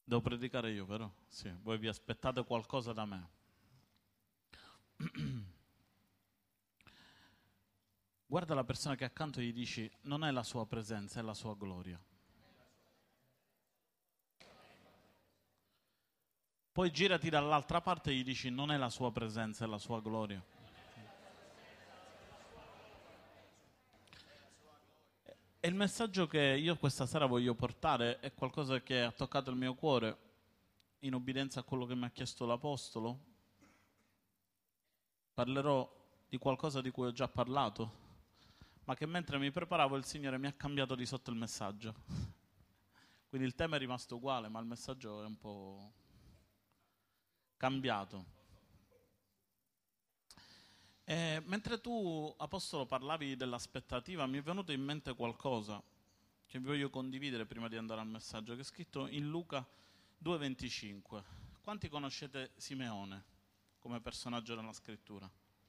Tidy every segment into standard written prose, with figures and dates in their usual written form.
Devo predicare io, però? Sì, voi vi aspettate qualcosa da me. Guarda la persona che è accanto e gli dici, non è la sua presenza, è la sua gloria. Poi girati dall'altra parte e gli dici, non è la sua presenza, è la sua gloria. E il messaggio che io questa sera voglio portare è qualcosa che ha toccato il mio cuore, in obbedienza a quello che mi ha chiesto l'Apostolo. Parlerò di qualcosa di cui ho già parlato, ma che mentre mi preparavo il Signore mi ha cambiato di sotto il messaggio. Quindi il tema è rimasto uguale, ma il messaggio è un po' cambiato. E mentre tu, Apostolo, parlavi dell'aspettativa, mi è venuto in mente qualcosa che vi voglio condividere prima di andare al messaggio, che è scritto in Luca 2,25. Quanti conoscete Simeone come personaggio della scrittura?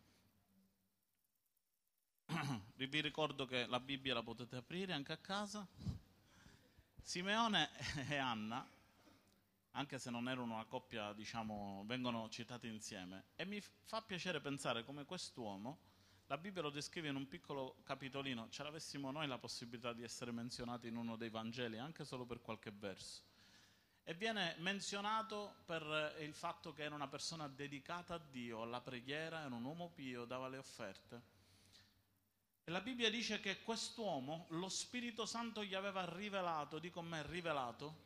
Vi ricordo che la Bibbia la potete aprire anche a casa. Simeone e Anna, anche se non erano una coppia, diciamo, vengono citate insieme. E mi fa piacere pensare come quest'uomo, la Bibbia lo descrive in un piccolo capitolino, ce l'avessimo noi la possibilità di essere menzionati in uno dei Vangeli, anche solo per qualche verso. E viene menzionato per il fatto che era una persona dedicata a Dio, alla preghiera, era un uomo pio, dava le offerte. E la Bibbia dice che quest'uomo, lo Spirito Santo gli aveva rivelato, di con me rivelato,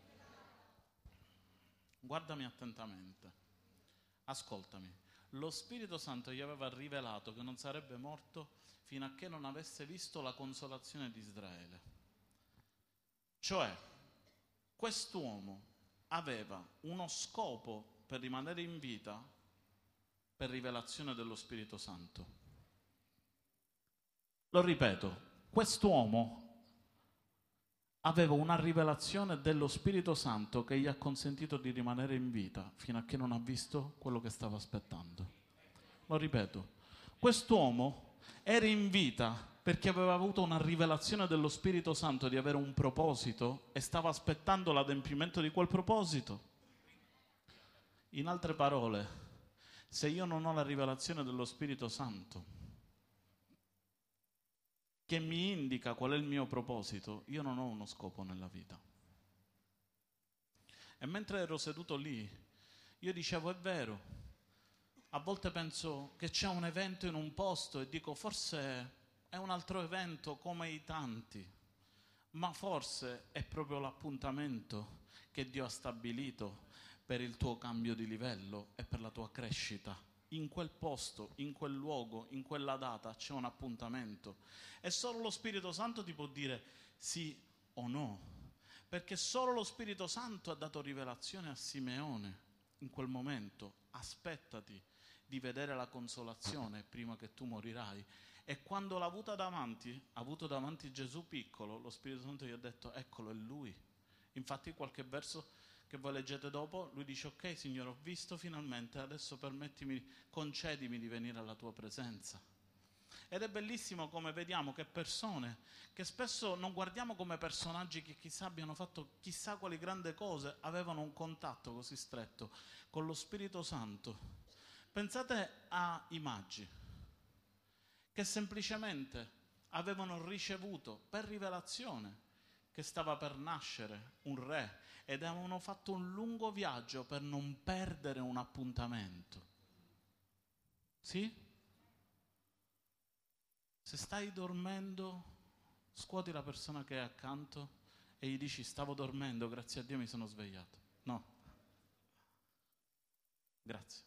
guardami attentamente, ascoltami, lo Spirito Santo gli aveva rivelato che non sarebbe morto fino a che non avesse visto la consolazione di Israele. Cioè, quest'uomo aveva uno scopo per rimanere in vita per rivelazione dello Spirito Santo. Lo ripeto, quest'uomo aveva una rivelazione dello Spirito Santo che gli ha consentito di rimanere in vita fino a che non ha visto quello che stava aspettando. Lo ripeto, quest'uomo era in vita perché aveva avuto una rivelazione dello Spirito Santo di avere un proposito e stava aspettando l'adempimento di quel proposito. In altre parole, se io non ho la rivelazione dello Spirito Santo che mi indica qual è il mio proposito, io non ho uno scopo nella vita. E mentre ero seduto lì, io dicevo, è vero, a volte penso che c'è un evento in un posto e dico, forse è un altro evento come i tanti, ma forse è proprio l'appuntamento che Dio ha stabilito per il tuo cambio di livello e per la tua crescita. In quel posto, in quel luogo, in quella data c'è un appuntamento e solo lo Spirito Santo ti può dire sì o no, perché solo lo Spirito Santo ha dato rivelazione a Simeone in quel momento. Aspettati di vedere la consolazione prima che tu morirai. E quando l'ha avuto davanti Gesù piccolo, lo Spirito Santo gli ha detto, eccolo, è lui. Infatti qualche verso che voi leggete dopo, lui dice, ok Signore, ho visto finalmente, adesso permettimi, concedimi di venire alla tua presenza. Ed è bellissimo come vediamo che persone che spesso non guardiamo come personaggi che chissà abbiano fatto chissà quali grandi cose, avevano un contatto così stretto con lo Spirito Santo. Pensate ai magi, che semplicemente avevano ricevuto per rivelazione che stava per nascere un re ed avevano fatto un lungo viaggio per non perdere un appuntamento. Sì? Se stai dormendo, scuoti la persona che è accanto e gli dici stavo dormendo, grazie a Dio mi sono svegliato. No. Grazie.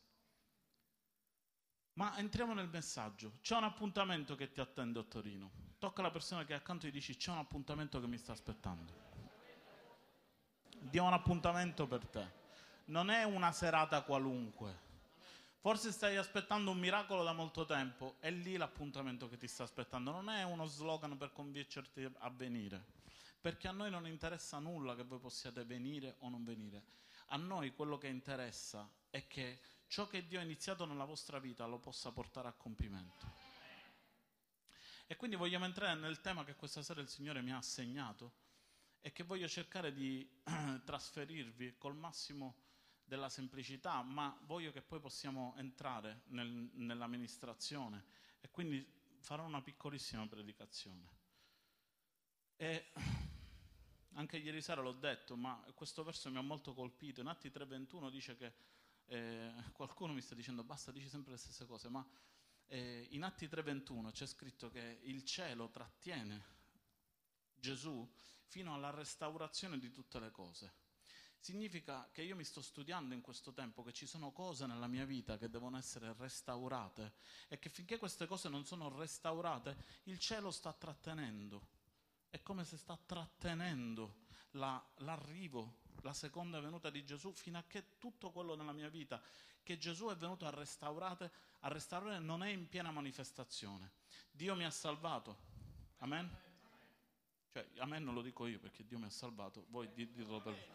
Ma entriamo nel messaggio. C'è un appuntamento che ti attende a Torino. Tocca la persona che è accanto e gli dici c'è un appuntamento che mi sta aspettando. Dio ha un appuntamento per te. Non è una serata qualunque. Forse stai aspettando un miracolo da molto tempo, è lì l'appuntamento che ti sta aspettando. Non è uno slogan per convincerti a venire, perché a noi non interessa nulla che voi possiate venire o non venire. A noi quello che interessa è che ciò che Dio ha iniziato nella vostra vita lo possa portare a compimento. E quindi vogliamo entrare nel tema che questa sera il Signore mi ha assegnato e che voglio cercare di trasferirvi col massimo della semplicità, ma voglio che poi possiamo entrare nella ministrazione e quindi farò una piccolissima predicazione. E anche ieri sera l'ho detto, ma questo verso mi ha molto colpito. In Atti 3:21 dice che qualcuno mi sta dicendo basta, dici sempre le stesse cose, ma in Atti 3:21 c'è scritto che il cielo trattiene Gesù fino alla restaurazione di tutte le cose. Significa che io mi sto studiando in questo tempo che ci sono cose nella mia vita che devono essere restaurate e che finché queste cose non sono restaurate il cielo sta trattenendo. È come se sta trattenendo l'arrivo, la seconda venuta di Gesù, fino a che tutto quello nella mia vita che Gesù è venuto a restaurare non è in piena manifestazione. Dio mi ha salvato. Amen? Cioè, amen non lo dico io perché Dio mi ha salvato, voi ditelo per me.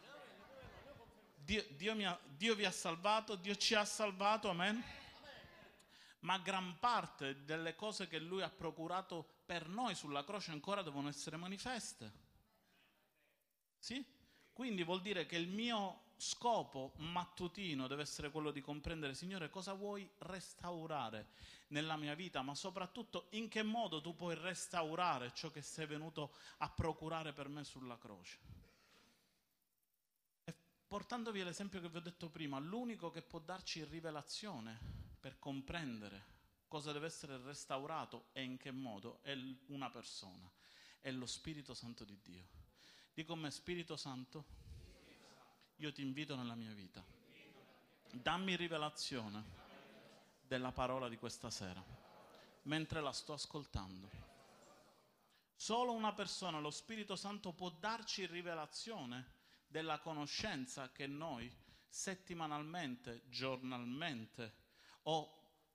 Dio vi ha salvato, Dio ci ha salvato, amen? Ma gran parte delle cose che Lui ha procurato per noi sulla croce ancora devono essere manifeste. Sì? Quindi vuol dire che il mio scopo mattutino deve essere quello di comprendere, Signore, cosa vuoi restaurare nella mia vita, ma soprattutto in che modo tu puoi restaurare ciò che sei venuto a procurare per me sulla croce. E portandovi l'esempio che vi ho detto prima, l'unico che può darci rivelazione per comprendere cosa deve essere restaurato e in che modo è una persona, è lo Spirito Santo di Dio. Dico a me, Spirito Santo, io ti invito nella mia vita, dammi rivelazione della parola di questa sera, mentre la sto ascoltando. Solo una persona, lo Spirito Santo, può darci rivelazione della conoscenza che noi settimanalmente, giornalmente o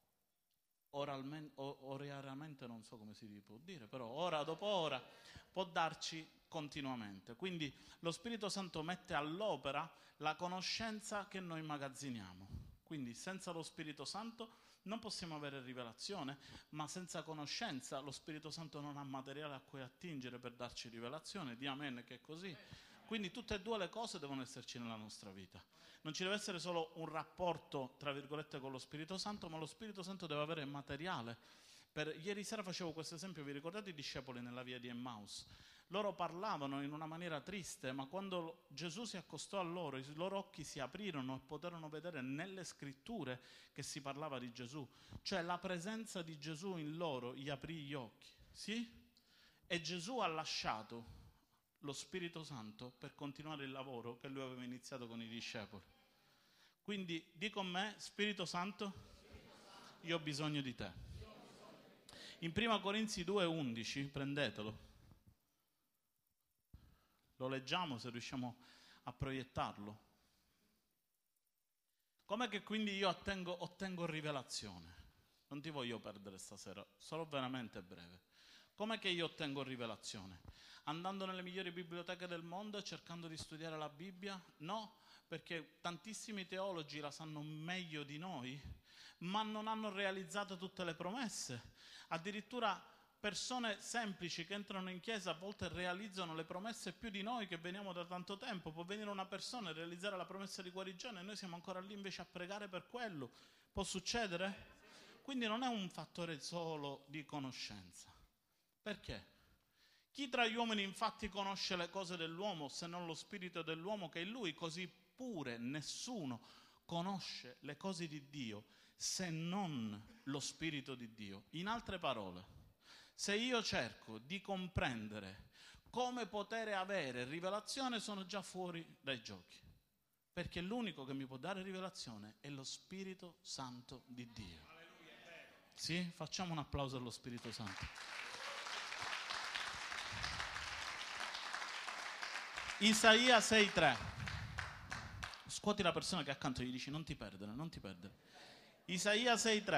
orariamente, non so come si può dire, però ora dopo ora può darci continuamente. Quindi lo Spirito Santo mette all'opera la conoscenza che noi immagazziniamo. Quindi senza lo Spirito Santo non possiamo avere rivelazione, ma senza conoscenza lo Spirito Santo non ha materiale a cui attingere per darci rivelazione. Di amen che è così. Quindi tutte e due le cose devono esserci nella nostra vita. Non ci deve essere solo un rapporto, tra virgolette, con lo Spirito Santo, ma lo Spirito Santo deve avere materiale. Ieri sera facevo questo esempio, vi ricordate i discepoli nella via di Emmaus? Loro parlavano in una maniera triste, ma quando Gesù si accostò a loro, i loro occhi si aprirono e poterono vedere nelle scritture che si parlava di Gesù. Cioè la presenza di Gesù in loro gli aprì gli occhi, sì? E Gesù ha lasciato lo Spirito Santo per continuare il lavoro che lui aveva iniziato con i discepoli. Quindi di con me, Spirito Santo, io ho bisogno di te. In 1 Corinzi 2,11, prendetelo, lo leggiamo se riusciamo a proiettarlo. Com'è che quindi io ottengo rivelazione? Non ti voglio perdere stasera, sarò veramente breve. Com'è che io ottengo rivelazione? Andando nelle migliori biblioteche del mondo e cercando di studiare la Bibbia? No, perché tantissimi teologi la sanno meglio di noi, ma non hanno realizzato tutte le promesse. Addirittura persone semplici che entrano in chiesa a volte realizzano le promesse più di noi che veniamo da tanto tempo. Può venire una persona e realizzare la promessa di guarigione e noi siamo ancora lì invece a pregare per quello. Può succedere? Quindi non è un fattore solo di conoscenza. Perché? Chi tra gli uomini infatti conosce le cose dell'uomo se non lo spirito dell'uomo che è in lui? Così pure nessuno conosce le cose di Dio se non lo spirito di Dio. In altre parole, se io cerco di comprendere come poter avere rivelazione, sono già fuori dai giochi, perché l'unico che mi può dare rivelazione è lo Spirito Santo di Dio. Sì? Facciamo un applauso allo Spirito Santo. Isaia 6,3. Scuoti la persona che è accanto e gli dici non ti perdere, non ti perdere. Isaia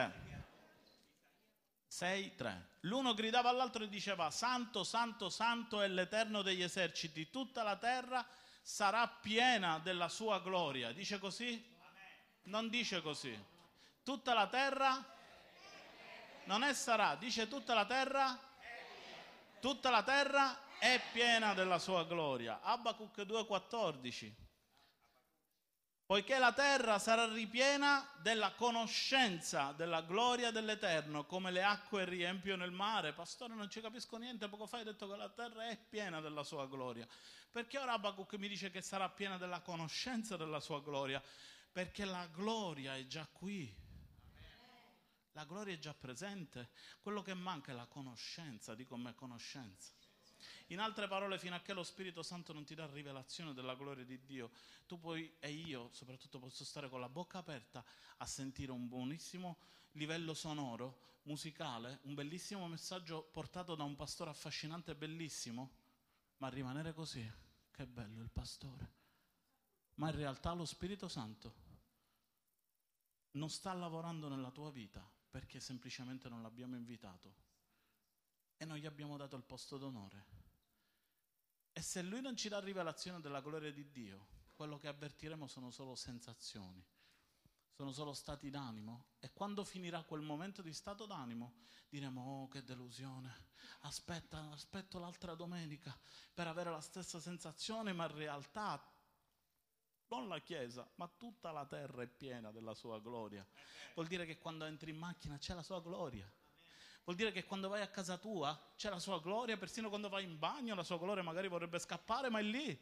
6,3. L'uno gridava all'altro e diceva: Santo, Santo, Santo è l'Eterno degli eserciti, tutta la terra sarà piena della sua gloria. Dice così? Non dice così. Tutta la terra non è sarà, dice tutta la terra. Tutta la terra è piena della sua gloria. Abacuc 2,14. Poiché la terra sarà ripiena della conoscenza della gloria dell'Eterno, come le acque riempiono il mare. Pastore, non ci capisco niente, poco fa hai detto che la terra è piena della sua gloria. Perché ora Abacuc mi dice che sarà piena della conoscenza della sua gloria? Perché la gloria è già qui. La gloria è già presente. Quello che manca è la conoscenza. Dico me, conoscenza. In altre parole, fino a che lo Spirito Santo non ti dà rivelazione della gloria di Dio, tu puoi, e io soprattutto, posso stare con la bocca aperta a sentire un buonissimo livello sonoro, musicale, un bellissimo messaggio portato da un pastore affascinante e bellissimo, ma rimanere così, che bello il pastore. Ma in realtà lo Spirito Santo non sta lavorando nella tua vita perché semplicemente non l'abbiamo invitato e non gli abbiamo dato il posto d'onore. E se lui non ci dà rivelazione della gloria di Dio, quello che avvertiremo sono solo sensazioni, sono solo stati d'animo. E quando finirà quel momento di stato d'animo, diremo: oh, che delusione, aspetto l'altra domenica per avere la stessa sensazione, ma in realtà non la Chiesa, ma tutta la terra è piena della sua gloria. Vuol dire che quando entri in macchina c'è la sua gloria. Vuol dire che quando vai a casa tua c'è la sua gloria, persino quando vai in bagno la sua gloria magari vorrebbe scappare, ma è lì.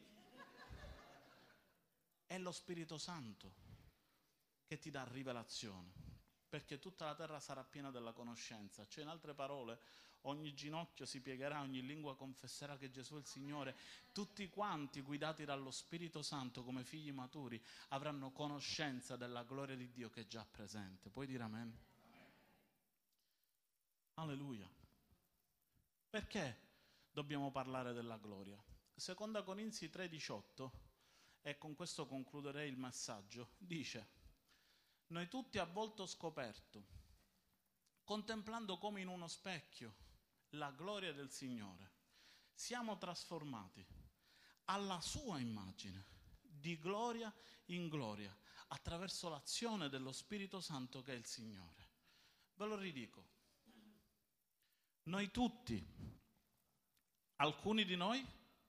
È lo Spirito Santo che ti dà rivelazione, perché tutta la terra sarà piena della conoscenza. Cioè, in altre parole, ogni ginocchio si piegherà, ogni lingua confesserà che Gesù è il Signore. Tutti quanti, guidati dallo Spirito Santo come figli maturi, avranno conoscenza della gloria di Dio che è già presente. Puoi dire amen? Alleluia. Perché dobbiamo parlare della gloria? Seconda Corinzi 3,18, e con questo concluderei il messaggio, dice: noi tutti a volto scoperto, contemplando come in uno specchio la gloria del Signore, siamo trasformati alla sua immagine, di gloria in gloria, attraverso l'azione dello Spirito Santo che è il Signore. Ve lo ridico. Noi tutti, alcuni di noi,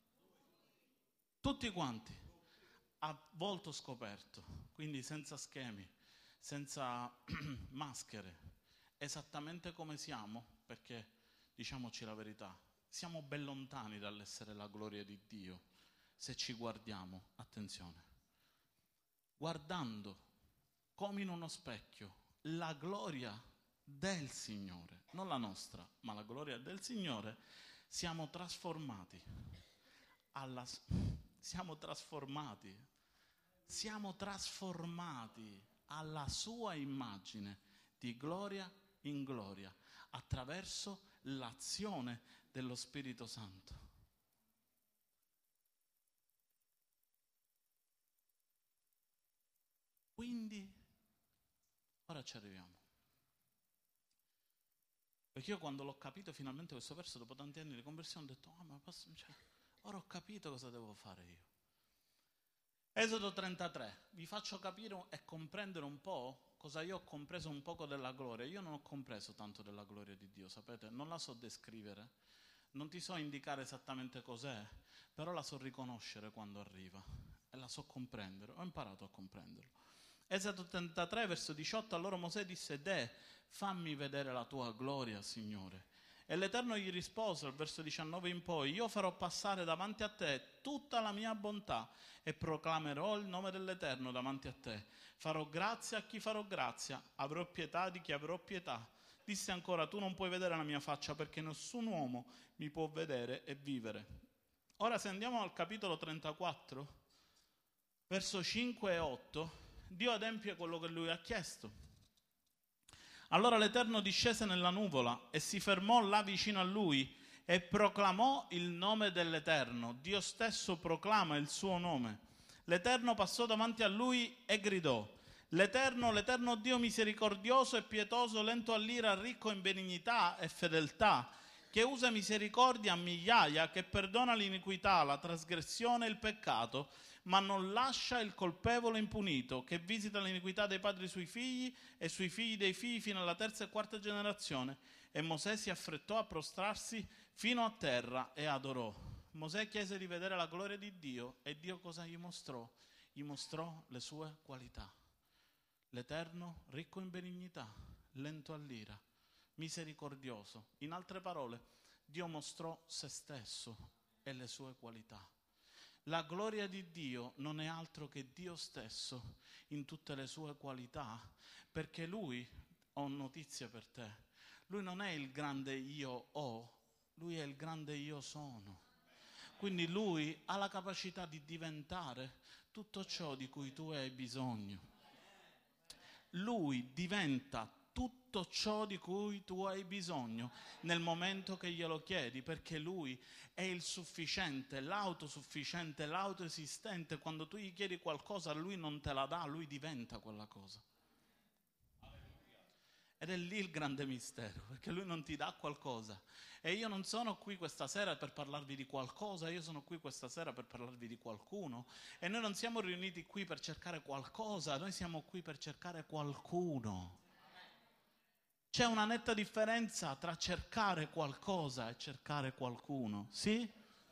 tutti quanti, a volto scoperto, quindi senza schemi, senza maschere, esattamente come siamo, perché diciamoci la verità, siamo ben lontani dall'essere la gloria di Dio se ci guardiamo, attenzione, guardando come in uno specchio la gloria del Signore, non la nostra, ma la gloria del Signore, siamo trasformati alla sua immagine, di gloria in gloria, attraverso l'azione dello Spirito Santo. Quindi, ora ci arriviamo. Perché io quando l'ho capito finalmente questo verso, dopo tanti anni di conversione, ho detto: ma ora ho capito cosa devo fare io. Esodo 33, vi faccio capire e comprendere un po' cosa io ho compreso un poco della gloria. Io non ho compreso tanto della gloria di Dio, sapete? Non la so descrivere, non ti so indicare esattamente cos'è, però la so riconoscere quando arriva e la so comprendere, ho imparato a comprenderlo. Esodo 33, verso 18, allora Mosè disse: fammi vedere la tua gloria, Signore. E l'Eterno gli rispose, al verso 19 in poi: io farò passare davanti a te tutta la mia bontà e proclamerò il nome dell'Eterno davanti a te. Farò grazia a chi farò grazia, avrò pietà di chi avrò pietà. Disse ancora: tu non puoi vedere la mia faccia, perché nessun uomo mi può vedere e vivere. Ora, se andiamo al capitolo 34, verso 5 e 8, Dio adempie quello che lui ha chiesto. Allora l'Eterno discese nella nuvola e si fermò là vicino a lui e proclamò il nome dell'Eterno. Dio stesso proclama il suo nome. L'Eterno passò davanti a lui e gridò: l'Eterno Dio misericordioso e pietoso, lento all'ira, ricco in benignità e fedeltà, che usa misericordia a migliaia, che perdona l'iniquità, la trasgressione e il peccato, ma non lascia il colpevole impunito, che visita l'iniquità dei padri sui figli e sui figli dei figli fino alla terza e quarta generazione. E Mosè si affrettò a prostrarsi fino a terra e adorò. Mosè chiese di vedere la gloria di Dio e Dio cosa gli mostrò? Gli mostrò le sue qualità. L'Eterno, ricco in benignità, lento all'ira, misericordioso. In altre parole, Dio mostrò se stesso e le sue qualità. La gloria di Dio non è altro che Dio stesso in tutte le sue qualità, perché Lui, ho notizia per te, Lui non è il grande io ho, Lui è il grande io sono. Quindi Lui ha la capacità di diventare tutto ciò di cui tu hai bisogno. Lui diventa tutto ciò di cui tu hai bisogno nel momento che glielo chiedi, perché Lui è il sufficiente, l'autosufficiente, l'autoesistente. Quando tu gli chiedi qualcosa, Lui non te la dà, Lui diventa quella cosa. Ed è lì il grande mistero, perché Lui non ti dà qualcosa. E io non sono qui questa sera per parlarvi di qualcosa, io sono qui questa sera per parlarvi di qualcuno. E noi non siamo riuniti qui per cercare qualcosa, noi siamo qui per cercare qualcuno. C'è una netta differenza tra cercare qualcosa e cercare qualcuno, sì?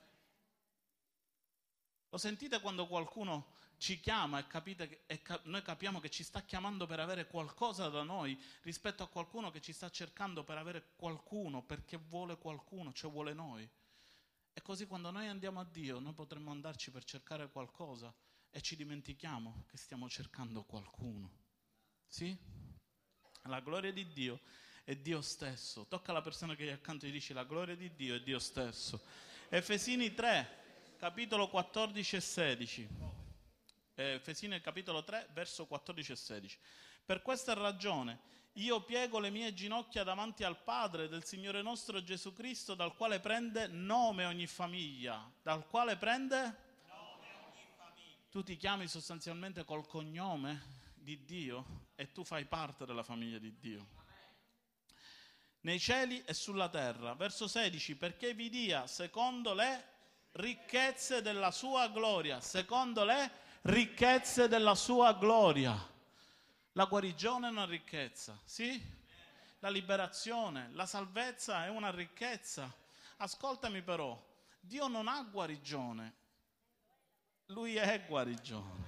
Lo sentite quando qualcuno ci chiama e capite noi capiamo che ci sta chiamando per avere qualcosa da noi rispetto a qualcuno che ci sta cercando per avere qualcuno, perché vuole qualcuno, cioè vuole noi. E così quando noi andiamo a Dio, noi potremmo andarci per cercare qualcosa e ci dimentichiamo che stiamo cercando qualcuno. Sì? La gloria di Dio è Dio stesso. Tocca alla persona che è accanto e dici: la gloria di Dio è Dio stesso. Efesini 3, capitolo 14 e 16. Efesini capitolo 3, verso 14 e 16. Per questa ragione io piego le mie ginocchia davanti al Padre del Signore nostro Gesù Cristo, dal quale prende nome ogni famiglia. Dal quale prende? Nome ogni famiglia. Tu ti chiami sostanzialmente col cognome di Dio e tu fai parte della famiglia di Dio. Nei cieli e sulla terra. Verso 16. Perché vi dia secondo le ricchezze della sua gloria. Secondo le ricchezze della sua gloria. La guarigione è una ricchezza, sì? La liberazione, la salvezza è una ricchezza. Ascoltami però, Dio non ha guarigione, Lui è guarigione.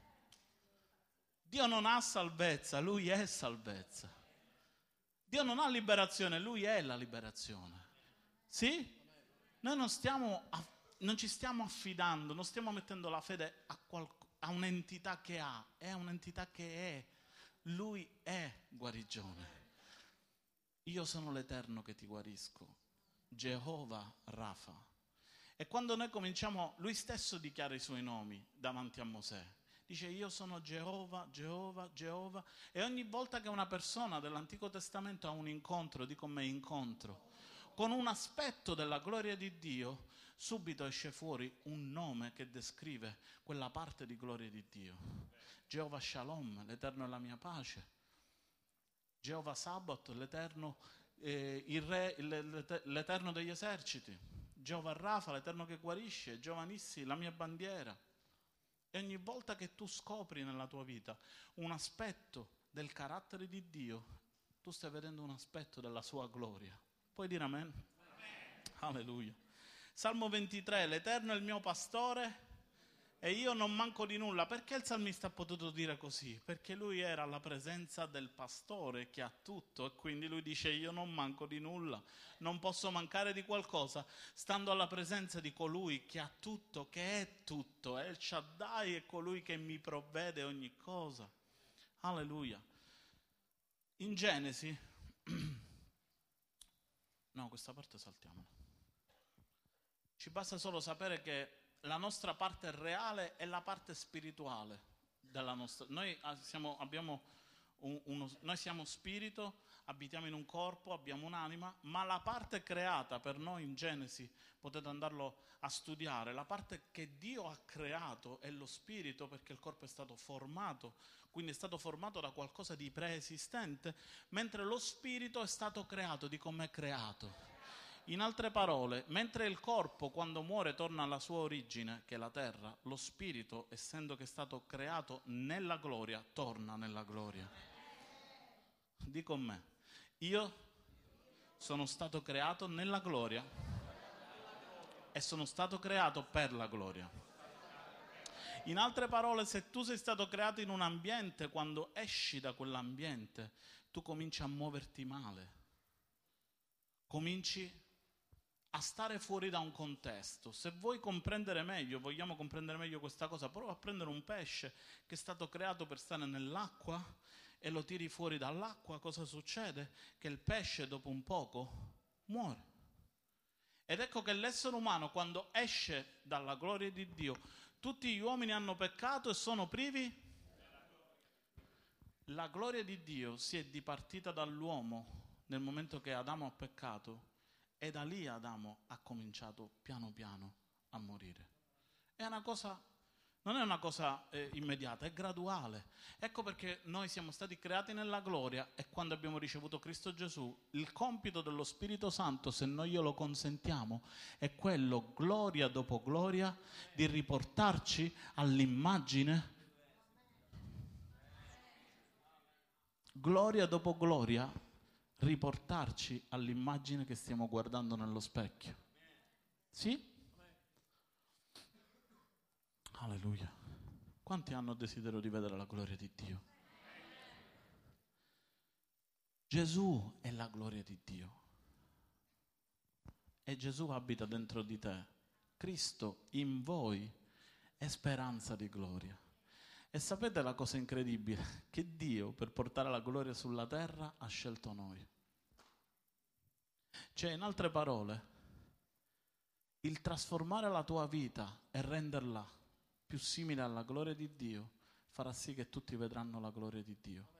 Dio non ha salvezza, Lui è salvezza. Dio non ha liberazione, Lui è la liberazione. Sì? Noi non ci stiamo affidando, non stiamo mettendo la fede a un'entità che ha, è un'entità che è. Lui è guarigione. Io sono l'Eterno che ti guarisco, Geova Rafa. E quando noi cominciamo, lui stesso dichiara i suoi nomi davanti a Mosè. Dice: io sono Geova, Geova, Geova. E ogni volta che una persona dell'Antico Testamento ha un incontro, di con me incontro, con un aspetto della gloria di Dio, subito esce fuori un nome che descrive quella parte di gloria di Dio. Geova Shalom, l'Eterno è la mia pace. Geova Sabaoth, l'Eterno, il Re, l'Eterno degli eserciti. Geova Rafa, l'Eterno che guarisce. Geova Nissi, la mia bandiera. E ogni volta che tu scopri nella tua vita un aspetto del carattere di Dio, tu stai vedendo un aspetto della sua gloria. Puoi dire amen? Alleluia. Salmo 23, l'Eterno è il mio pastore e io non manco di nulla. Perché il salmista ha potuto dire così? Perché lui era alla presenza del pastore che ha tutto e quindi lui dice: io non manco di nulla, non posso mancare di qualcosa, stando alla presenza di colui che ha tutto, che è tutto, è il Shaddai, è colui che mi provvede ogni cosa. Alleluia. In Genesi, no, questa parte saltiamola. Ci basta solo sapere che la nostra parte reale è la parte spirituale della nostra. Noi siamo spirito, abitiamo in un corpo, abbiamo un'anima, ma la parte creata per noi in Genesi, potete andarlo a studiare, la parte che Dio ha creato è lo spirito, perché il corpo è stato formato, quindi è stato formato da qualcosa di preesistente, mentre lo spirito è stato creato di come è creato. In altre parole, mentre il corpo quando muore torna alla sua origine, che è la terra, lo spirito, essendo che è stato creato nella gloria, torna nella gloria. Dì con me: io sono stato creato nella gloria e sono stato creato per la gloria. In altre parole, se tu sei stato creato in un ambiente, quando esci da quell'ambiente, tu cominci a muoverti male, cominci a stare fuori da un contesto. Se vuoi comprendere meglio, vogliamo comprendere meglio questa cosa, prova a prendere un pesce che è stato creato per stare nell'acqua e lo tiri fuori dall'acqua, cosa succede? Che il pesce dopo un poco muore. Ed ecco che l'essere umano, quando esce dalla gloria di Dio, tutti gli uomini hanno peccato e sono privi. La gloria di Dio si è dipartita dall'uomo nel momento che Adamo ha peccato, e da lì Adamo ha cominciato piano piano a morire. È una cosa, non è una cosa immediata, è graduale. Ecco perché noi siamo stati creati nella gloria, e quando abbiamo ricevuto Cristo Gesù, il compito dello Spirito Santo, se noi glielo consentiamo, è quello, gloria dopo gloria, di riportarci all'immagine, gloria dopo gloria, riportarci all'immagine che stiamo guardando nello specchio. Sì? Alleluia. Quanti hanno desiderio di vedere la gloria di Dio? Gesù è la gloria di Dio. E Gesù abita dentro di te. Cristo in voi è speranza di gloria. E sapete la cosa incredibile? Che Dio, per portare la gloria sulla terra, ha scelto noi. Cioè, in altre parole, il trasformare la tua vita e renderla più simile alla gloria di Dio farà sì che tutti vedranno la gloria di Dio.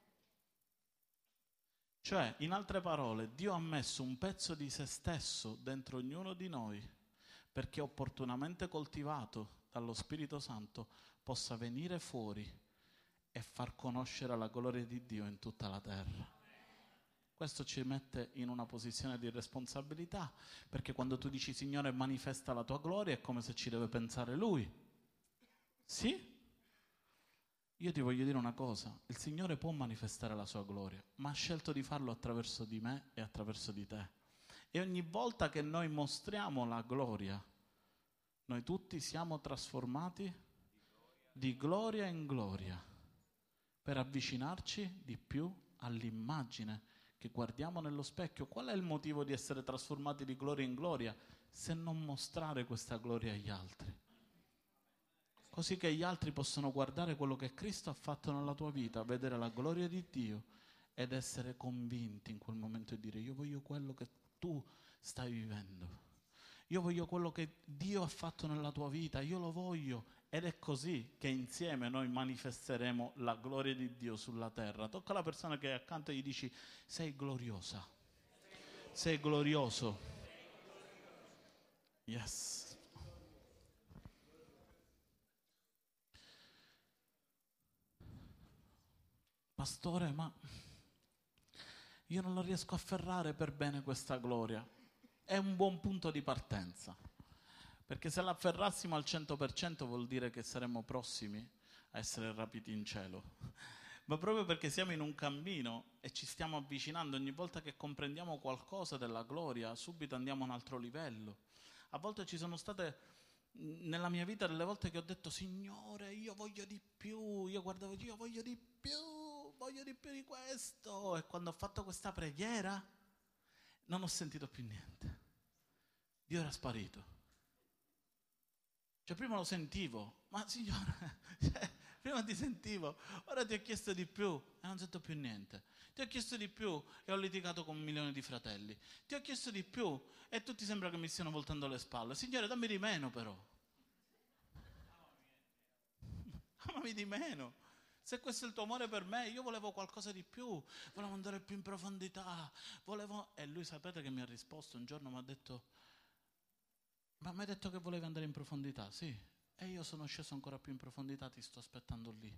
Cioè, in altre parole, Dio ha messo un pezzo di se stesso dentro ognuno di noi perché opportunamente coltivato dallo Spirito Santo possa venire fuori e far conoscere la gloria di Dio in tutta la terra. Questo ci mette in una posizione di responsabilità, perché quando tu dici Signore manifesta la tua gloria è come se ci deve pensare Lui. Sì? Io ti voglio dire una cosa, il Signore può manifestare la sua gloria, ma ha scelto di farlo attraverso di me e attraverso di te. E ogni volta che noi mostriamo la gloria, noi tutti siamo trasformati di gloria in gloria per avvicinarci di più all'immagine che guardiamo nello specchio. Qual è il motivo di essere trasformati di gloria in gloria se non mostrare questa gloria agli altri? Così che gli altri possano guardare quello che Cristo ha fatto nella tua vita, vedere la gloria di Dio ed essere convinti in quel momento e dire io voglio quello che tu stai vivendo. Io voglio quello che Dio ha fatto nella tua vita, io lo voglio. Ed è così che insieme noi manifesteremo la gloria di Dio sulla terra. Tocca la persona che è accanto e gli dici sei gloriosa, sei glorioso. Yes. Pastore, ma io non la riesco a afferrare per bene questa gloria. È un buon punto di partenza, perché se la afferrassimo al 100% vuol dire che saremmo prossimi a essere rapiti in cielo. Ma proprio perché siamo in un cammino e ci stiamo avvicinando, ogni volta che comprendiamo qualcosa della gloria, subito andiamo a un altro livello. A volte ci sono state nella mia vita delle volte che ho detto Signore, io voglio di più, io guardavo, io voglio di più di questo, e quando ho fatto questa preghiera non ho sentito più niente. Dio era sparito. Cioè prima lo sentivo, ma Signore, prima ti sentivo, ora ti ho chiesto di più e non sento più niente. Ti ho chiesto di più e ho litigato con 1.000.000 di fratelli. Ti ho chiesto di più e tutti sembra che mi stiano voltando le spalle. Signore, dammi di meno però. Amami di meno. Se questo è il tuo amore per me, io volevo qualcosa di più, volevo andare più in profondità, E lui sapete che mi ha risposto un giorno, mi ha detto, ma mi hai detto che volevi andare in profondità? Sì, e io sono sceso ancora più in profondità, ti sto aspettando lì.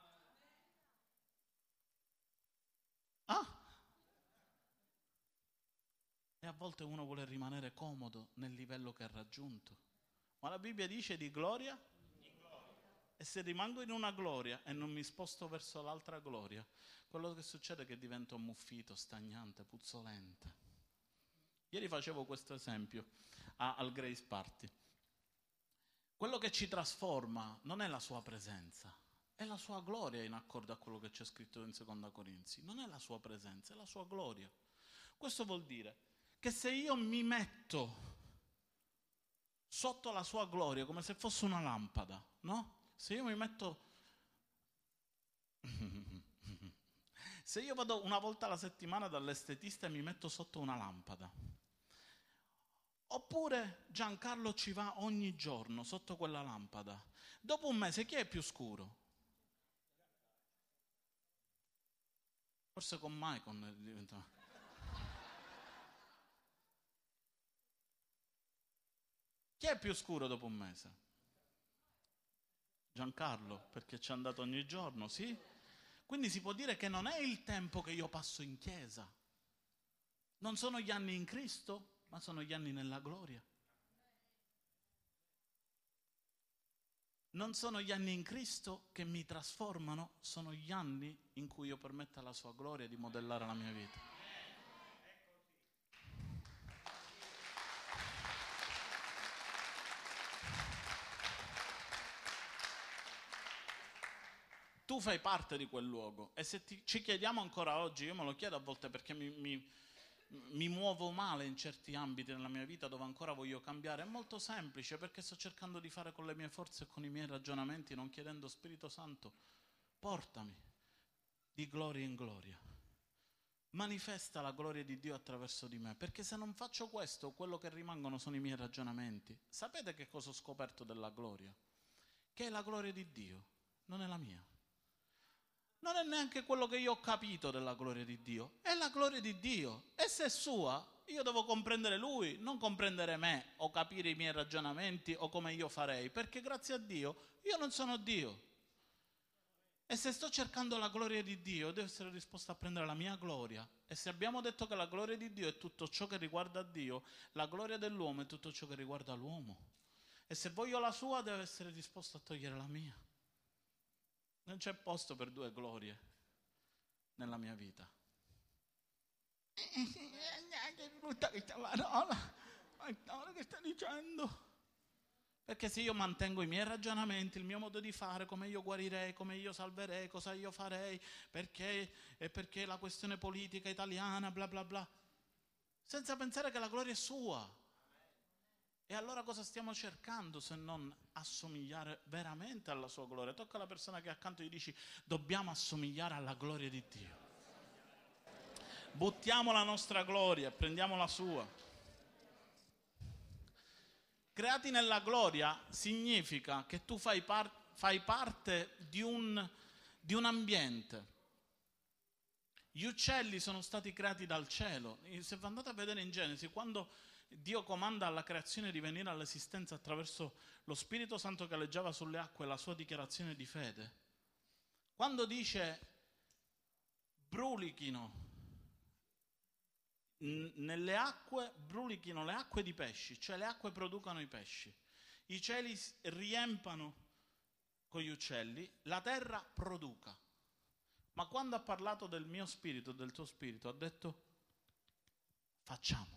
Ah! E a volte uno vuole rimanere comodo nel livello che ha raggiunto, ma la Bibbia dice di gloria. E se rimango in una gloria e non mi sposto verso l'altra gloria, quello che succede è che divento ammuffito, stagnante, puzzolente. Ieri facevo questo esempio al Grace Party. Quello che ci trasforma non è la sua presenza, è la sua gloria, in accordo a quello che c'è scritto in 2 Corinzi. Non è la sua presenza, è la sua gloria. Questo vuol dire che se io mi metto sotto la sua gloria come se fosse una lampada, no? Se io mi metto... Se io vado una volta alla settimana dall'estetista e mi metto sotto una lampada, oppure Giancarlo ci va ogni giorno sotto quella lampada, dopo un mese chi è più scuro? Forse con Maicon diventa... Chi è più scuro dopo un mese? Giancarlo, perché ci è andato ogni giorno, sì? Quindi si può dire che non è il tempo che io passo in chiesa, non sono gli anni in Cristo, ma sono gli anni nella gloria. Non sono gli anni in Cristo che mi trasformano, sono gli anni in cui io permetto alla sua gloria di modellare la mia vita. Tu fai parte di quel luogo e se ci chiediamo ancora oggi, io me lo chiedo a volte perché mi muovo male in certi ambiti nella mia vita dove ancora voglio cambiare, è molto semplice perché sto cercando di fare con le mie forze e con i miei ragionamenti, non chiedendo Spirito Santo, portami di gloria in gloria, manifesta la gloria di Dio attraverso di me, perché se non faccio questo, quello che rimangono sono i miei ragionamenti. Sapete che cosa ho scoperto della gloria? Che è la gloria di Dio, non è la mia. Non è neanche quello che io ho capito della gloria di Dio, è la gloria di Dio. E se è sua, io devo comprendere Lui, non comprendere me o capire i miei ragionamenti o come io farei, perché grazie a Dio io non sono Dio. E se sto cercando la gloria di Dio, devo essere disposto a prendere la mia gloria. E se abbiamo detto che la gloria di Dio è tutto ciò che riguarda Dio, la gloria dell'uomo è tutto ciò che riguarda l'uomo. E se voglio la sua, devo essere disposto a togliere la mia. Non c'è posto per due glorie nella mia vita. Che brutta questa parola, che sta dicendo? Perché se io mantengo i miei ragionamenti, il mio modo di fare, come io guarirei, come io salverei, cosa io farei, perché la questione politica italiana, bla bla bla, senza pensare che la gloria è sua. E allora cosa stiamo cercando se non assomigliare veramente alla sua gloria? Tocca alla persona che è accanto e gli dici: dobbiamo assomigliare alla gloria di Dio. Buttiamo la nostra gloria e prendiamo la sua. Creati nella gloria significa che tu fai parte di un ambiente. Gli uccelli sono stati creati dal cielo. Se andate a vedere in Genesi, quando Dio comanda alla creazione di venire all'esistenza attraverso lo Spirito Santo che aleggiava sulle acque, la sua dichiarazione di fede, quando dice brulichino nelle acque, brulichino le acque di pesci, cioè le acque producano i pesci, i cieli riempano con gli uccelli, la terra produca. Ma quando ha parlato del mio spirito, del tuo spirito, ha detto facciamo.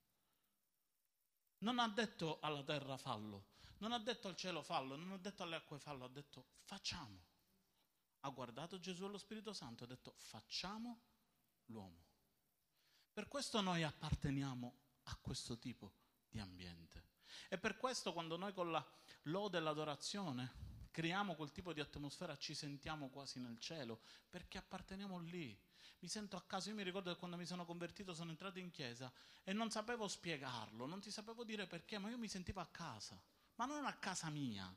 Non ha detto alla terra fallo, non ha detto al cielo fallo, non ha detto alle acque fallo, ha detto facciamo. Ha guardato Gesù e lo Spirito Santo e ha detto facciamo l'uomo. Per questo noi apparteniamo a questo tipo di ambiente. E per questo quando noi con la lode e l'adorazione creiamo quel tipo di atmosfera ci sentiamo quasi nel cielo, perché apparteniamo lì. Mi sento a casa. Io mi ricordo che quando mi sono convertito sono entrato in chiesa e non sapevo spiegarlo, non ti sapevo dire perché, ma io mi sentivo a casa, ma non a casa mia,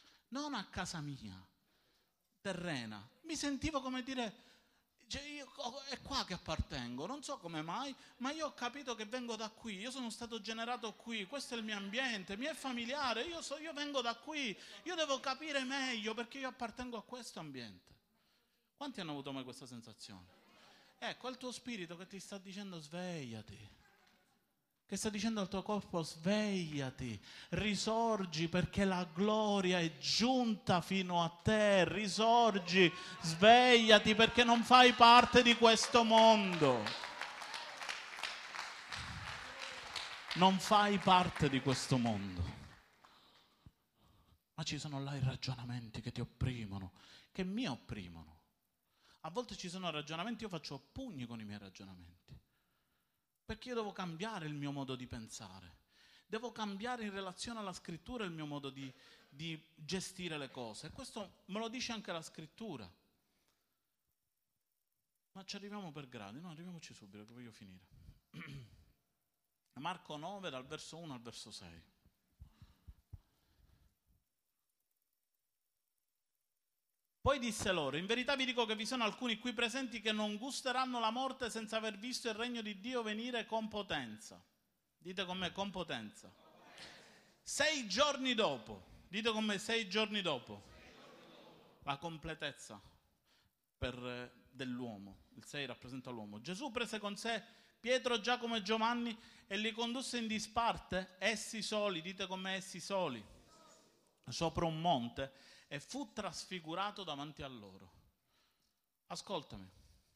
terrena. Mi sentivo come dire, cioè è qua che appartengo, non so come mai, ma io ho capito che vengo da qui, io sono stato generato qui, questo è il mio ambiente, mi è familiare, io vengo da qui, io devo capire meglio perché io appartengo a questo ambiente. Quanti hanno avuto mai questa sensazione? Ecco, è il tuo spirito che ti sta dicendo svegliati, che sta dicendo al tuo corpo svegliati, risorgi perché la gloria è giunta fino a te, risorgi, svegliati perché non fai parte di questo mondo. Non fai parte di questo mondo. Ma ci sono là i ragionamenti che ti opprimono, che mi opprimono. A volte ci sono ragionamenti, io faccio pugni con i miei ragionamenti, perché io devo cambiare il mio modo di pensare, devo cambiare in relazione alla scrittura il mio modo di gestire le cose. E questo me lo dice anche la scrittura. Ma ci arriviamo per gradi, no, arriviamoci subito che voglio finire. Marco 9 dal verso 1 al verso 6. Poi disse loro: in verità vi dico che vi sono alcuni qui presenti che non gusteranno la morte senza aver visto il regno di Dio venire con potenza. Dite con me, con potenza. 6 giorni dopo, dite con me, 6 giorni dopo, la completezza dell'uomo, il 6 rappresenta l'uomo. Gesù prese con sé Pietro, Giacomo e Giovanni e li condusse in disparte, essi soli, dite con me, essi soli, sopra un monte, e fu trasfigurato davanti a loro. Ascoltami,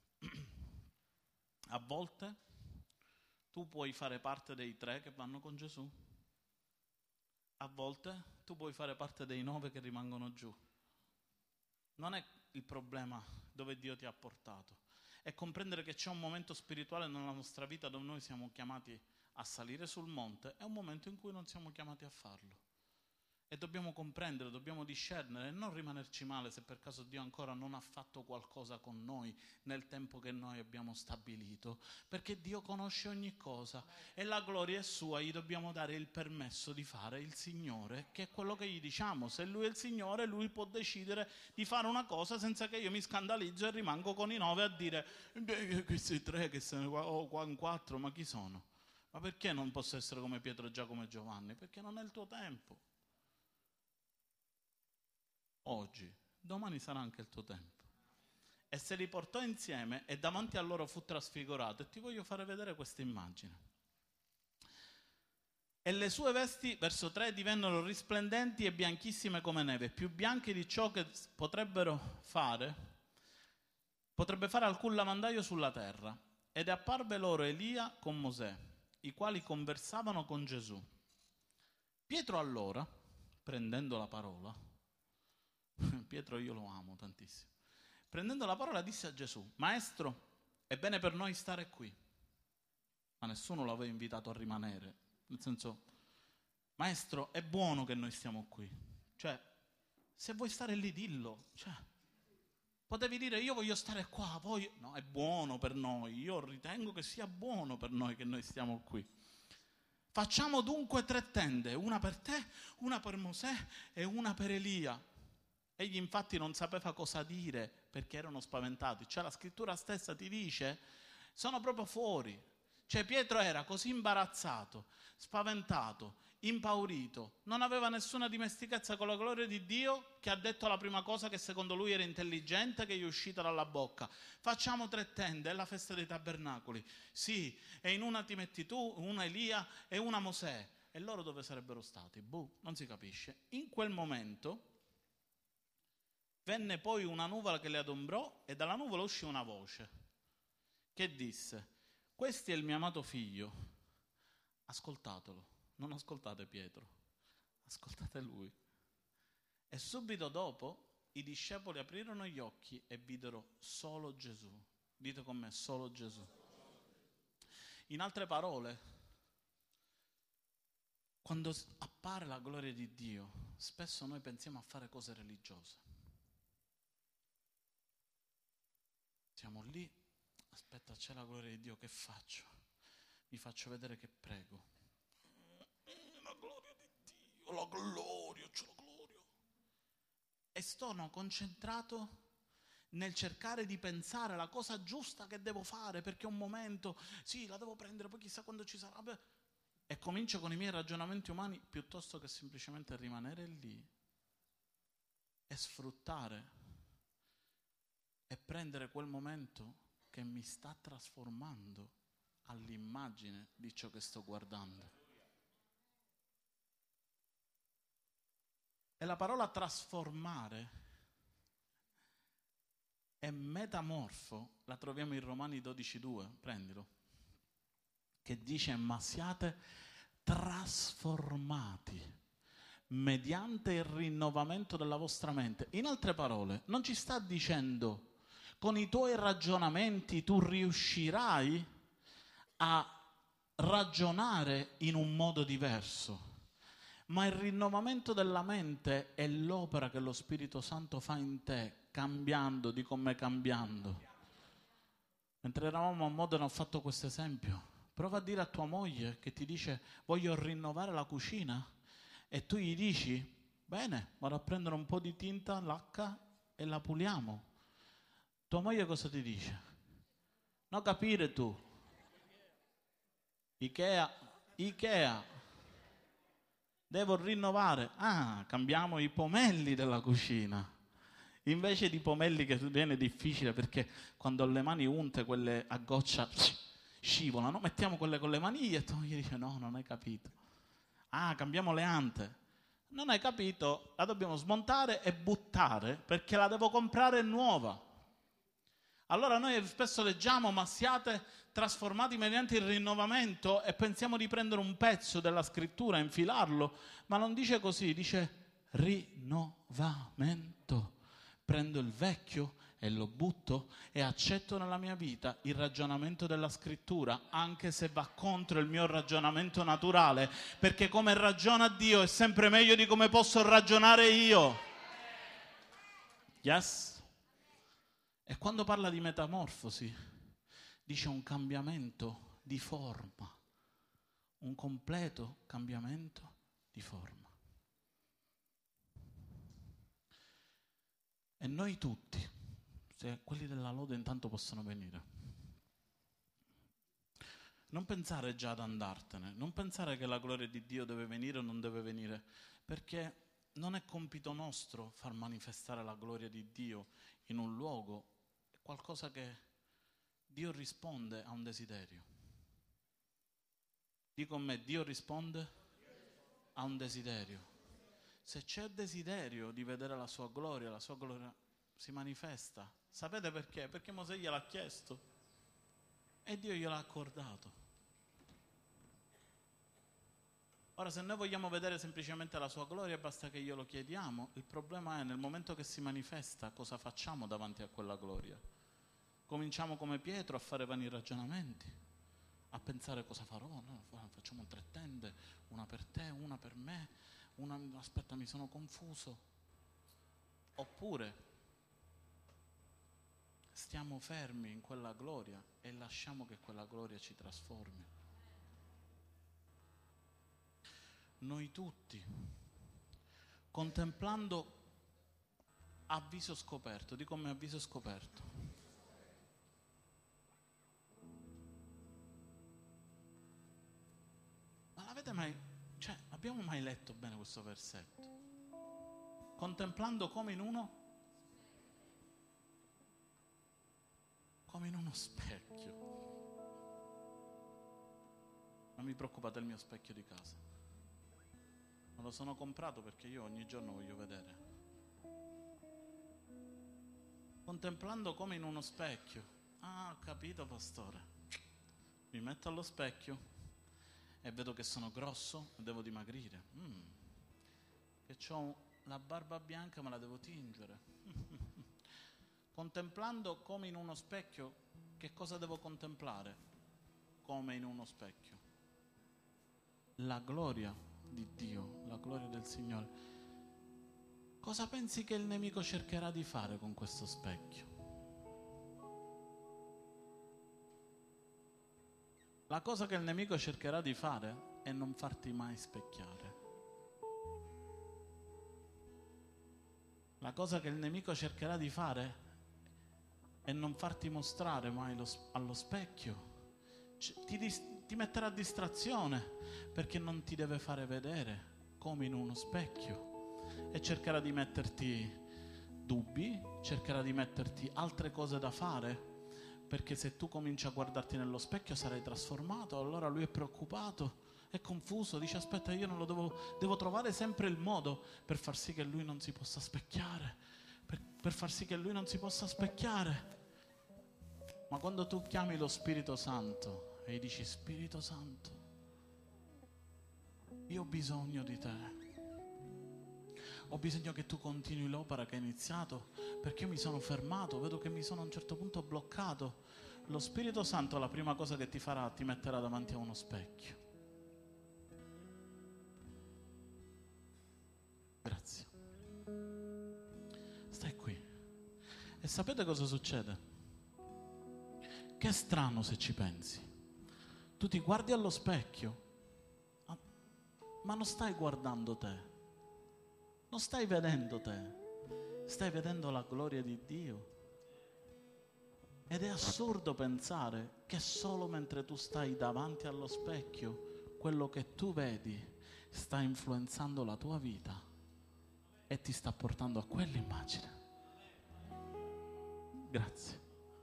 a volte tu puoi fare parte dei 3 che vanno con Gesù, a volte tu puoi fare parte dei 9 che rimangono giù. Non è il problema dove Dio ti ha portato, è comprendere che c'è un momento spirituale nella nostra vita dove noi siamo chiamati a salire sul monte e un momento in cui non siamo chiamati a farlo. E dobbiamo comprendere, dobbiamo discernere e non rimanerci male se per caso Dio ancora non ha fatto qualcosa con noi nel tempo che noi abbiamo stabilito, perché Dio conosce ogni cosa e la gloria è sua. Gli dobbiamo dare il permesso di fare il Signore, che è quello che gli diciamo. Se Lui è il Signore, Lui può decidere di fare una cosa senza che io mi scandalizzo e rimango con i 9 a dire questi 3 che sono qua, o 4, ma chi sono? Ma perché non posso essere come Pietro, Giacomo e Giovanni? Perché non è il tuo tempo. Oggi, domani sarà anche il tuo tempo. E se li portò insieme e davanti a loro fu trasfigurato. E ti voglio fare vedere questa immagine. E le sue vesti, verso 3, divennero risplendenti e bianchissime come neve, più bianche di ciò che potrebbe fare alcun lavandaio sulla terra. Ed apparve loro Elia con Mosè, i quali conversavano con Gesù. Pietro allora, prendendo la parola, Pietro io lo amo tantissimo, prendendo la parola disse a Gesù: Maestro, è bene per noi stare qui. Ma nessuno l'aveva invitato a rimanere, nel senso, Maestro, è buono che noi stiamo qui, cioè se vuoi stare lì dillo, cioè potevi dire io voglio stare qua, no, è buono per noi, io ritengo che sia buono per noi che noi stiamo qui. Facciamo dunque 3 tende, una per te, una per Mosè e una per Elia. Egli infatti non sapeva cosa dire perché erano spaventati. Cioè la scrittura stessa ti dice, sono proprio fuori. Cioè Pietro era così imbarazzato, spaventato, impaurito, non aveva nessuna dimestichezza con la gloria di Dio, che ha detto la prima cosa che secondo lui era intelligente, che gli è uscita dalla bocca. Facciamo 3 tende, è la festa dei tabernacoli. Sì, e in una ti metti tu, una Elia e una Mosè. E loro dove sarebbero stati? Non si capisce. In quel momento venne poi una nuvola che le adombrò e dalla nuvola uscì una voce che disse: questo è il mio amato figlio, ascoltatelo. Non ascoltate Pietro, ascoltate lui. E subito dopo i discepoli aprirono gli occhi e videro solo Gesù. Dite con me, solo Gesù. In altre parole, quando appare la gloria di Dio, spesso noi pensiamo a fare cose religiose. Siamo lì, aspetta, c'è la gloria di Dio, che faccio? Mi faccio vedere che prego. La gloria di Dio, la gloria, c'è la gloria. E sono concentrato nel cercare di pensare la cosa giusta che devo fare, perché è un momento, sì, la devo prendere, poi chissà quando ci sarà. E comincio con i miei ragionamenti umani piuttosto che semplicemente rimanere lì e sfruttare e prendere quel momento che mi sta trasformando all'immagine di ciò che sto guardando. E la parola trasformare e metamorfo la troviamo in Romani 12,2, prendilo, che dice: ma siate trasformati mediante il rinnovamento della vostra mente. In altre parole, non ci sta dicendo con i tuoi ragionamenti tu riuscirai a ragionare in un modo diverso, ma il rinnovamento della mente è l'opera che lo Spirito Santo fa in te, cambiando, di come cambiando. Mentre eravamo a Modena ho fatto questo esempio. Prova a dire a tua moglie che ti dice voglio rinnovare la cucina e tu gli dici bene, vado a prendere un po' di tinta, lacca e la puliamo. Tua moglie cosa ti dice? Non capire tu. Ikea. Devo rinnovare. Ah, cambiamo i pomelli della cucina. Invece di pomelli che viene difficile perché quando ho le mani unte, quelle a goccia scivolano, mettiamo quelle con le maniglie e tu gli dice no, non hai capito. Ah, cambiamo le ante. Non hai capito, la dobbiamo smontare e buttare perché la devo comprare nuova. Allora noi spesso leggiamo ma siate trasformati mediante il rinnovamento e pensiamo di prendere un pezzo della scrittura e infilarlo, ma non dice così, dice rinnovamento. Prendo il vecchio e lo butto e accetto nella mia vita il ragionamento della scrittura, anche se va contro il mio ragionamento naturale, perché come ragiona Dio è sempre meglio di come posso ragionare io. Yes? E quando parla di metamorfosi, dice un cambiamento di forma, un completo cambiamento di forma. E noi tutti, se quelli della lode intanto possono venire, non pensare già ad andartene, non pensare che la gloria di Dio deve venire o non deve venire, perché non è compito nostro far manifestare la gloria di Dio in un luogo, è qualcosa che Dio risponde a un desiderio. Dico con me, Dio risponde a un desiderio. Se c'è desiderio di vedere la sua gloria si manifesta. Sapete perché? Perché Mosè gliel'ha chiesto e Dio gliel'ha accordato. Ora, se noi vogliamo vedere semplicemente la sua gloria, basta che glielo chiediamo. Il problema è nel momento che si manifesta, cosa facciamo davanti a quella gloria? Cominciamo come Pietro a fare vani ragionamenti, a pensare cosa farò. No, facciamo 3 tende, una per te, una per me. Aspetta, mi sono confuso. Oppure stiamo fermi in quella gloria e lasciamo che quella gloria ci trasformi. Noi tutti, contemplando a viso scoperto, dico come a viso scoperto, ma l'avete mai, abbiamo mai letto bene questo versetto? Contemplando come in uno specchio. Non mi preoccupate, il mio specchio di casa. Me lo sono comprato perché io ogni giorno voglio vedere. Contemplando come in uno specchio. Ah, ho capito, pastore. Mi metto allo specchio e vedo che sono grosso e devo dimagrire. Che ho la barba bianca, me la devo tingere. Contemplando come in uno specchio, che cosa devo contemplare? Come in uno specchio. La gloria di Dio, la gloria del Signore. Cosa pensi che il nemico cercherà di fare con questo specchio? La cosa che il nemico cercherà di fare è non farti mai specchiare. La cosa che il nemico cercherà di fare è non farti mostrare mai allo specchio. Ti metterà a distrazione perché non ti deve fare vedere come in uno specchio e cercherà di metterti dubbi, cercherà di metterti altre cose da fare, perché se tu cominci a guardarti nello specchio sarai trasformato. Allora lui è preoccupato, è confuso, dice aspetta, io non lo devo trovare sempre il modo per far sì che lui non si possa specchiare, per far sì che lui non si possa specchiare. Ma quando tu chiami lo Spirito Santo e gli dici Spirito Santo, Io ho bisogno di te. Ho bisogno che tu continui l'opera che hai iniziato, perché io mi sono fermato, vedo che mi sono a un certo punto bloccato. Lo Spirito Santo la prima cosa che ti farà, ti metterà davanti a uno specchio. Grazie. Stai qui. E sapete cosa succede? Che è strano se ci pensi. Tu ti guardi allo specchio, ma non stai guardando te, non stai vedendo te, stai vedendo la gloria di Dio. Ed è assurdo pensare che solo mentre tu stai davanti allo specchio, quello che tu vedi sta influenzando la tua vita e ti sta portando a quell'immagine. Grazie.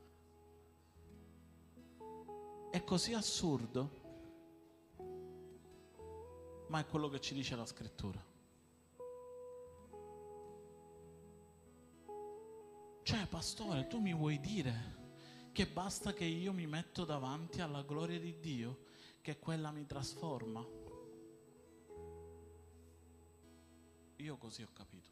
È così assurdo, ma è quello che ci dice la Scrittura. Cioè, pastore, tu mi vuoi dire che basta che io mi metto davanti alla gloria di Dio, che quella mi trasforma? Io così ho capito.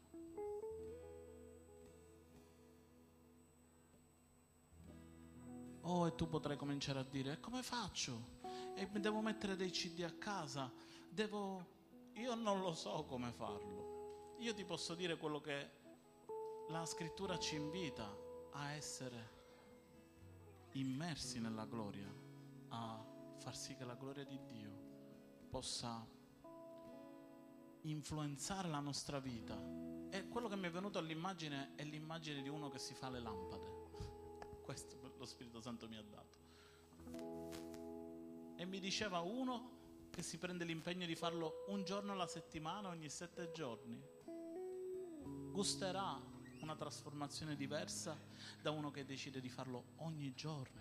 Oh, e tu potrai cominciare a dire: e come faccio? E mi devo mettere dei CD a casa? Io non lo so come farlo. Io ti posso dire quello che la Scrittura ci invita a essere immersi nella gloria, a far sì che la gloria di Dio possa influenzare la nostra vita. E quello che mi è venuto all'immagine è l'immagine di uno che si fa le lampade. Questo lo Spirito Santo mi ha dato. E mi diceva uno che si prende l'impegno di farlo un giorno alla settimana, ogni 7 giorni, gusterà una trasformazione diversa da uno che decide di farlo ogni giorno.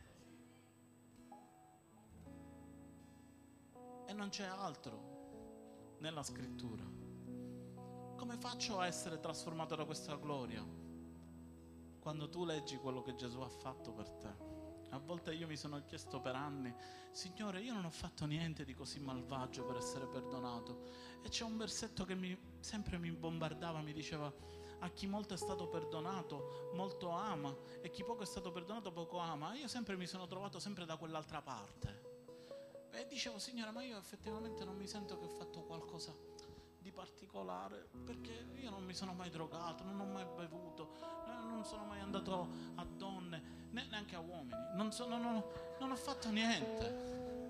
E non c'è altro nella Scrittura. Come faccio a essere trasformato da questa gloria? Quando tu leggi quello che Gesù ha fatto per te. A volte io mi sono chiesto per anni: Signore, io non ho fatto niente di così malvagio per essere perdonato. E c'è un versetto che sempre mi bombardava, mi diceva: a chi molto è stato perdonato, molto ama, e chi poco è stato perdonato, poco ama. Io sempre mi sono trovato sempre da quell'altra parte. E dicevo: Signore, ma io effettivamente non mi sento che ho fatto qualcosa di particolare, perché io non mi sono mai drogato, non ho mai bevuto, non sono mai andato a donne, neanche a uomini, non ho fatto niente.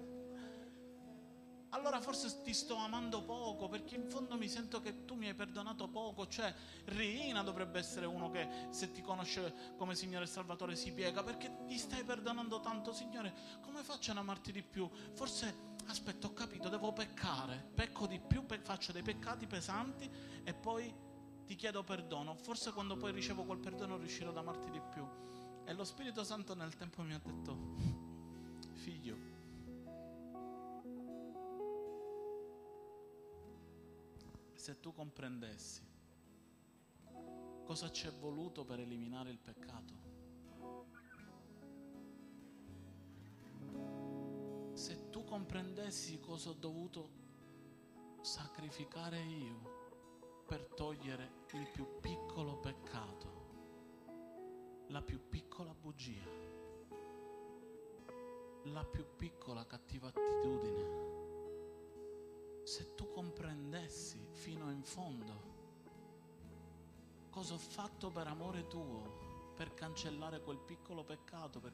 Allora forse ti sto amando poco, perché in fondo mi sento che tu mi hai perdonato poco. Cioè, Rina dovrebbe essere uno che, se ti conosce come Signore e Salvatore, si piega, perché ti stai perdonando tanto. Signore, come faccio ad amarti di più? Forse, aspetta, ho capito, devo peccare, pecco di più, faccio dei peccati pesanti e poi ti chiedo perdono. Forse quando poi ricevo quel perdono riuscirò ad amarti di più. E lo Spirito Santo nel tempo mi ha detto: figlio, se tu comprendessi cosa ci è voluto per eliminare il peccato, se tu comprendessi cosa ho dovuto sacrificare io per togliere il più piccolo peccato, la più piccola bugia, la più piccola cattiva attitudine, se tu comprendessi fino in fondo cosa ho fatto per amore tuo, per cancellare quel piccolo peccato, per